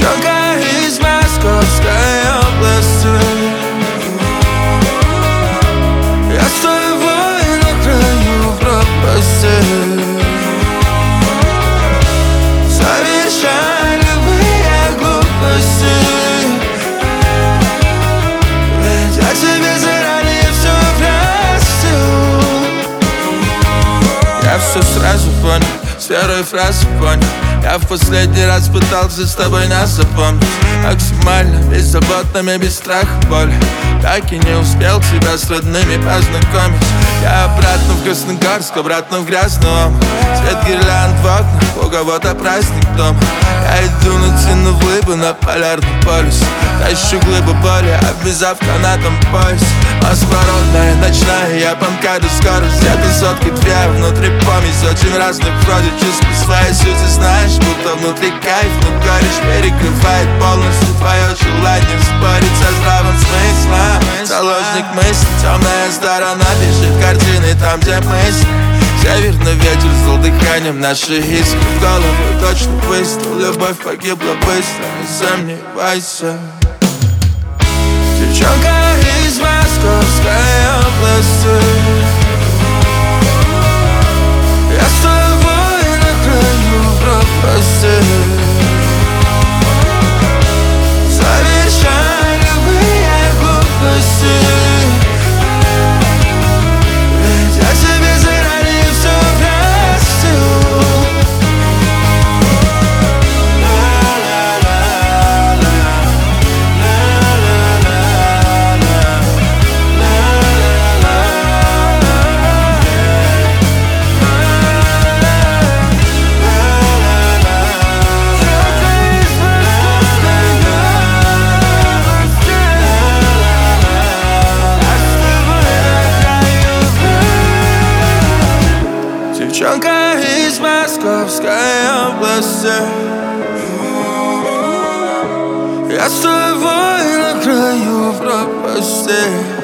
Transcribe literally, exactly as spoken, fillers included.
Девчонка из Московской области, я с тобой на краю пропасти. Совершай любые глупости, ведь я тебе заранее все простил. Я все сразу понял, с первой фразы понял. Я в последний раз пытался с тобой нас запомнить максимально беззаботными, без страха боли. Так и не успел тебя с родными познакомить. Я обратно в Красногорск, обратно в грязный ом. Свет гирлянд в окнах, у кого-то праздник дома. Я иду, натяну глыбы на полярный полюс. Тащу глыбы боли, обвязав канатом пояс. Москва родная, ночная, я по МКАДу скорость. Где-то сотки две, внутри помесь очень разных вроде чувств. По своей сути знаешь, будто внутри кайф, но горечь перекрывает полностью твое желание спорить со здравым смыслом. Заложник мысли, темная сторона бежит картины там, где мысли. Северный ветер сдул дыханием наши иски. В голову точно выстрел, любовь погибла быстро, не сомневайся. Девчонка из Московской области, я с тобой на краю пропасти. Совершай любые глупости, ведь я тебе заранее все простил. Девчонка из Московской области, я с тобой на краю пропасти.